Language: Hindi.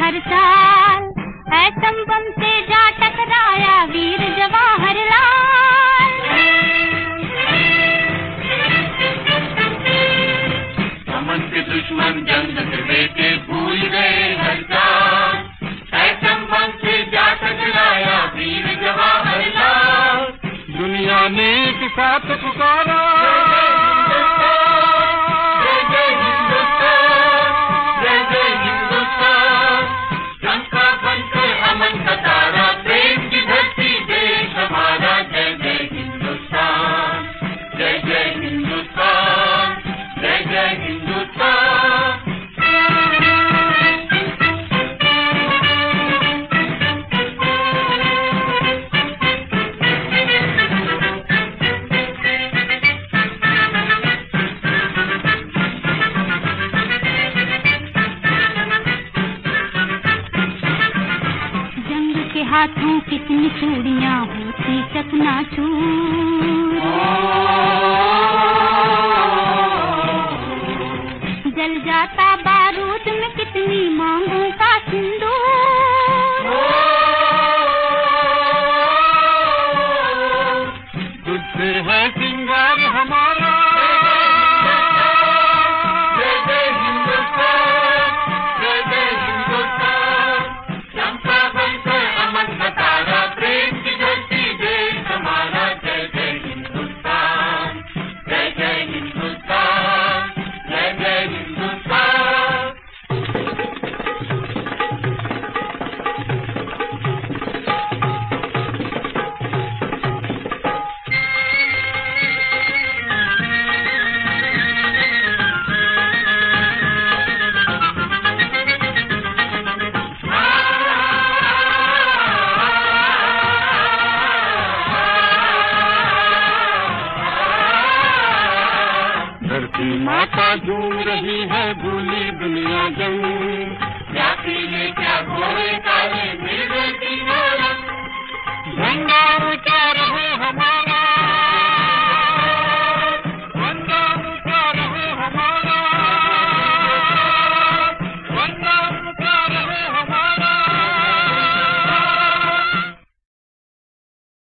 हर साल एटम बम से जा टकराया वीर जवाहरलाल। अमन के दुश्मन जंग से बेटे भूल गए हर साल, एटम बम से जा टकराया वीर जवाहरलाल। दुनिया ने एक साथ पुकारा, हाथों कितनी चूड़ियां होती चकनाचूर, जल जाता बारूद में कितनी मांगों का सिंदूर। तुझसे है सिंगार हमारा, माता झूम रही है भूली दुनिया जंग, क्या पीले क्या घोड़े काले